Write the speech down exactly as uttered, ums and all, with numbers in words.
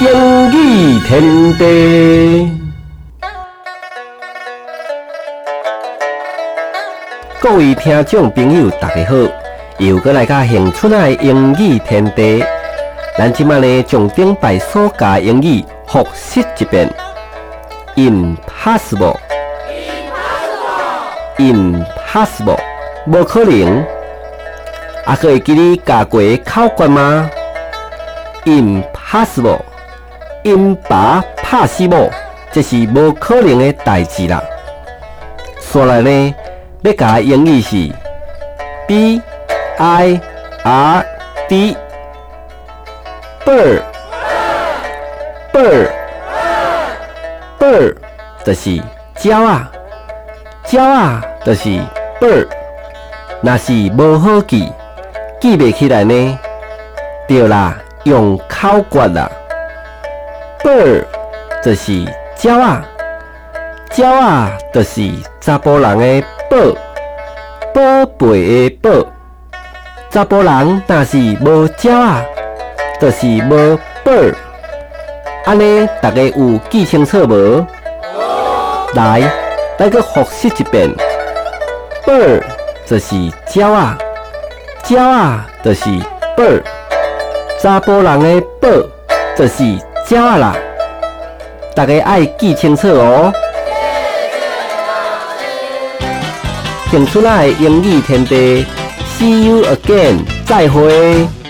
英语天地，各位听众朋友，大家好，又搁来到恒春的英语天地。咱即摆呢，将顶摆所教英语复习一遍。Impossible， Impossible， 无可能。啊，可会记你教过考卷吗 ？Impossible， 因爸怕死某，这是无可能的代志啦。所来呢，要教英语是 B I R D。bird bird bird 就是鸟啊，鸟啊就是 bird。若是无好记，记袂起来呢，对啦，用口诀啦。bird 就是鸟啊，鸟啊就是查甫人的宝，宝贝的宝。查甫人若是无鸟啊，就是无 bird， 安尼大家有记清楚无？来，来个复习一遍。bird 就是鸟啊，鸟啊就是 bird， 查甫人的宝就是鸟啊啦，大家爱记清楚哦。恒春仔的英语天地 ，See you again， 再会。